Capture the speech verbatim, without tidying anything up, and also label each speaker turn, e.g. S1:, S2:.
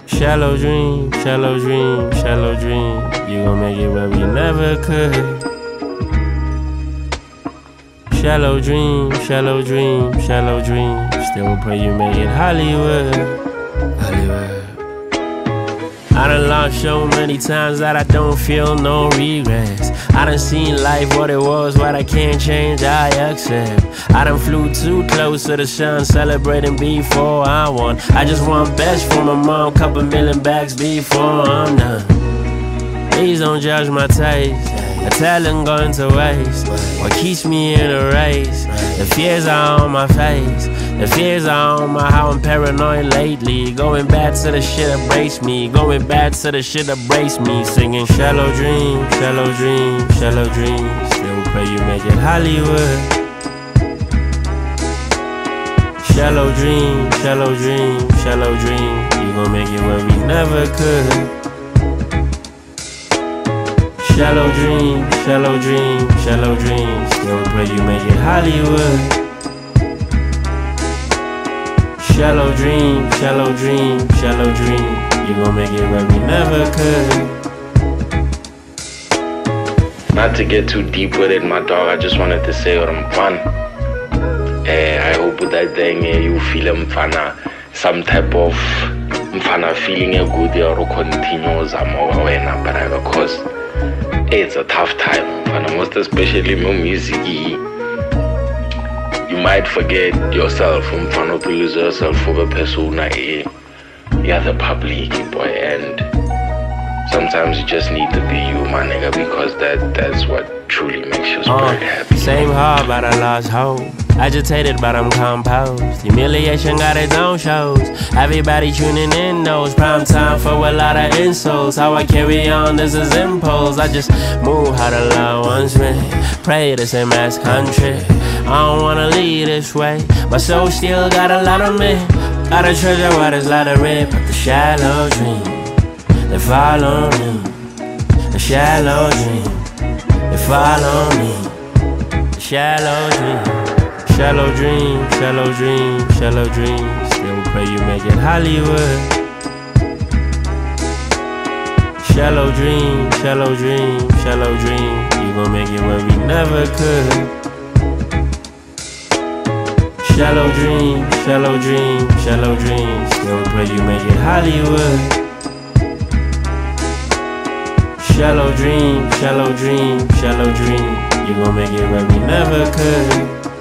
S1: Shallow dream, shallow dream, shallow dream. You gon' make it where we never could. Shallow dream, shallow dream, shallow dream. Still pray you make it Hollywood. Hollywood. I done lost so many times that I don't feel no regrets. I done seen life what it was, what I can't change, I accept. I done flew too close to the sun, celebrating before I won. I just want best for my mom, couple million bags before I'm done. Please don't judge my taste, the talent going to waste. What keeps me in a race, the fears are on my face. The fears are on my how I'm paranoid lately. Going back to the shit that breaks me. Going back to the shit that breaks me. Singing shallow dream, shallow dream, shallow dream. Still pray you make it Hollywood. Shallow dream, shallow dream, shallow dream. You gon' make it where we never could. Shallow dream, shallow dream, shallow dream. Still pray you make it Hollywood. Shallow dream, shallow dream, shallow dream. You gon' make it where we never could.
S2: Not to get too deep with it, my dog, I just wanted to say what I'm fun. Eh, I hope with that thing eh, you feel mfana, some type of mfana feeling a good year or continue zama wena, but because it's a tough time, mfana, most especially my music. You might forget yourself, mfana, to lose yourself for the persona, eh? You're the public, boy, and sometimes you just need to be you, my nigga, because that that's what truly makes your spirit uh, happy.
S1: Same heart, but I lost hope. Agitated, but I'm composed. Humiliation got its own shows. Everybody tuning in knows prime time for a lot of insults. How I carry on, this is impulse. I just move how the Lord wants me. Pray the same as country. I don't wanna lead this way. My soul still got a lot of me. Got a treasure what is lot of red, but the shallow dream, they follow me. The shallow dream, they follow me. The shallow dream. Shallow dream, shallow dream, shallow dream. Still pray you make it Hollywood. Shallow dream, shallow dream, shallow dream. You gon' make it where we never could. Shallow dream, shallow dream, shallow dream. Still pray you make it Hollywood. Shallow dream, shallow dream, shallow dream. You gon' make it where we never could.